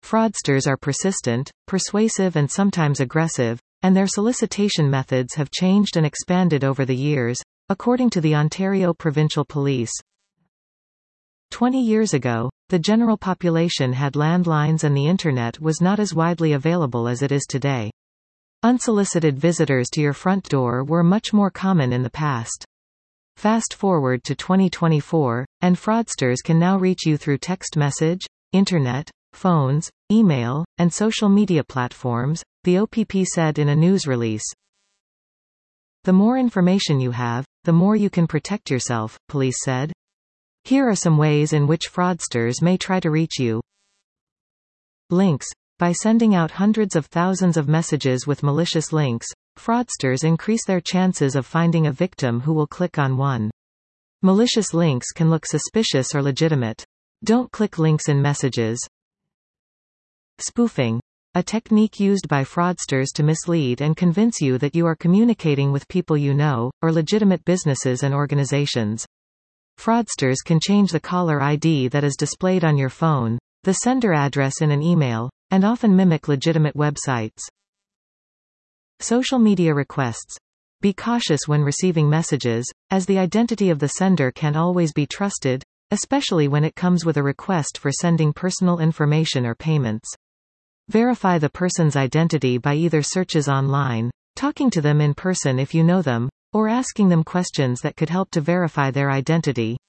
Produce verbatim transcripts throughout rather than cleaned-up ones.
Fraudsters are persistent, persuasive and sometimes aggressive, and their solicitation methods have changed and expanded over the years, according to the Ontario Provincial Police. Twenty years ago, the general population had landlines and the Internet was not as widely available as it is today. Unsolicited visitors to your front door were much more common in the past. Fast forward to twenty twenty-four, and fraudsters can now reach you through text message, Internet, phones, email, and social media platforms, the O P P said in a news release. The more information you have, the more you can protect yourself, police said. Here are some ways in which fraudsters may try to reach you. Links. By sending out hundreds of thousands of messages with malicious links, fraudsters increase their chances of finding a victim who will click on one. Malicious links can look suspicious or legitimate. Don't click links in messages. Spoofing. A technique used by fraudsters to mislead and convince you that you are communicating with people you know, or legitimate businesses and organizations. Fraudsters can change the caller I D that is displayed on your phone, the sender address in an email, and often mimic legitimate websites. Social media requests. Be cautious when receiving messages, as the identity of the sender can't always be trusted, especially when it comes with a request for sending personal information or payments. Verify the person's identity by either searches online, talking to them in person if you know them, or asking them questions that could help to verify their identity.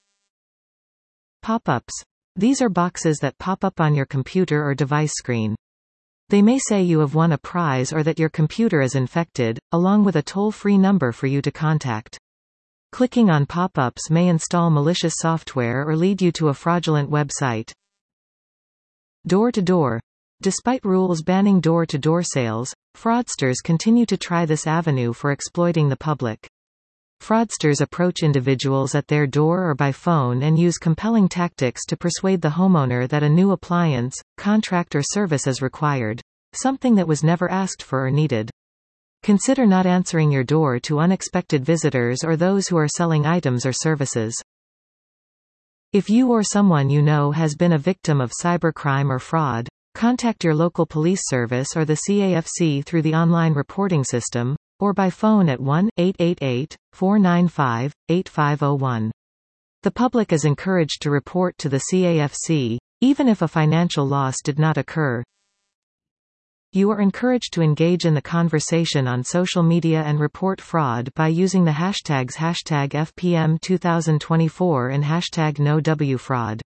Pop-ups. These are boxes that pop up on your computer or device screen. They may say you have won a prize or that your computer is infected, along with a toll-free number for you to contact. Clicking on pop-ups may install malicious software or lead you to a fraudulent website. Door-to-door. Despite rules banning door-to-door sales, fraudsters continue to try this avenue for exploiting the public. Fraudsters approach individuals at their door or by phone and use compelling tactics to persuade the homeowner that a new appliance, contract or service is required, something that was never asked for or needed. Consider not answering your door to unexpected visitors or those who are selling items or services. If you or someone you know has been a victim of cybercrime or fraud, contact your local police service or the C A F C through the online reporting system, or by phone at one eight eight eight, four nine five, eight five zero one. The public is encouraged to report to the C A F C, even if a financial loss did not occur. You are encouraged to engage in the conversation on social media and report fraud by using the hashtags hashtag F P M twenty twenty-four and hashtag NoWFraud.